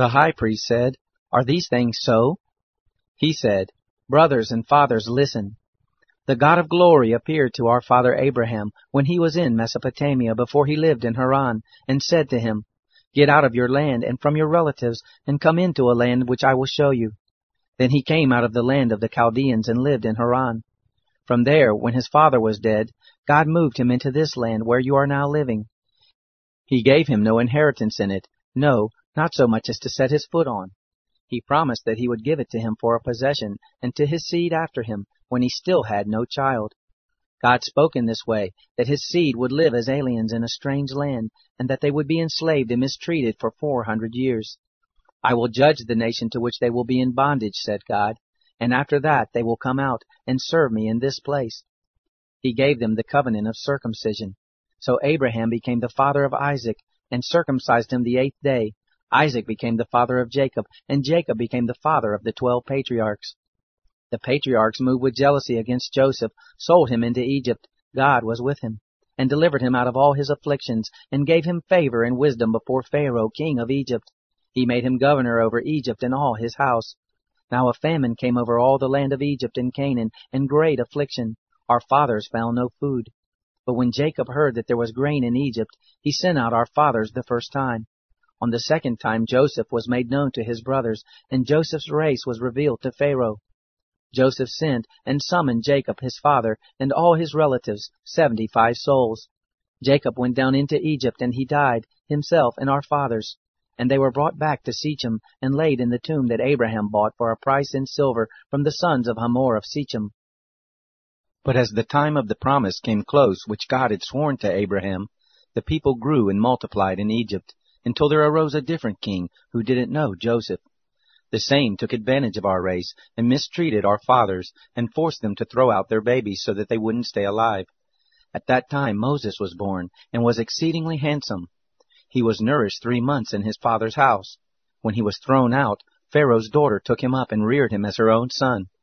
The high priest said, "Are these things so?" He said, "Brothers and fathers, listen. The God of glory appeared to our father Abraham when he was in Mesopotamia before he lived in Haran, and said to him, 'Get out of your land and from your relatives, and come into a land which I will show you.' Then he came out of the land of the Chaldeans and lived in Haran. From there, when his father was dead, God moved him into this land where you are now living. He gave him no inheritance in it, no, not so much as to set his foot on. He promised that he would give it to him for a possession, and to his seed after him, when he still had no child. God spoke in this way, that his seed would live as aliens in a strange land, and that they would be enslaved and mistreated for 400 years. 'I will judge the nation to which they will be in bondage,' said God, 'and after that they will come out and serve me in this place.' He gave them the covenant of circumcision. So Abraham became the father of Isaac, and circumcised him the 8th day. Isaac became the father of Jacob, and Jacob became the father of the 12 patriarchs. The patriarchs, moved with jealousy against Joseph, sold him into Egypt. God was with him, and delivered him out of all his afflictions, and gave him favor and wisdom before Pharaoh, king of Egypt. He made him governor over Egypt and all his house. Now a famine came over all the land of Egypt and Canaan, and great affliction. Our fathers found no food. But when Jacob heard that there was grain in Egypt, he sent out our fathers the first time. On the second time Joseph was made known to his brothers, and Joseph's race was revealed to Pharaoh. Joseph sent and summoned Jacob his father and all his relatives, 75 souls. Jacob went down into Egypt, and he died, himself and our fathers. And they were brought back to Shechem, and laid in the tomb that Abraham bought for a price in silver from the sons of Hamor of Shechem. But as the time of the promise came close which God had sworn to Abraham, the people grew and multiplied in Egypt, until there arose a different king who didn't know Joseph. The same took advantage of our race, and mistreated our fathers, and forced them to throw out their babies so that they wouldn't stay alive. At that time Moses was born, and was exceedingly handsome. He was nourished 3 months in his father's house. When he was thrown out, Pharaoh's daughter took him up and reared him as her own son.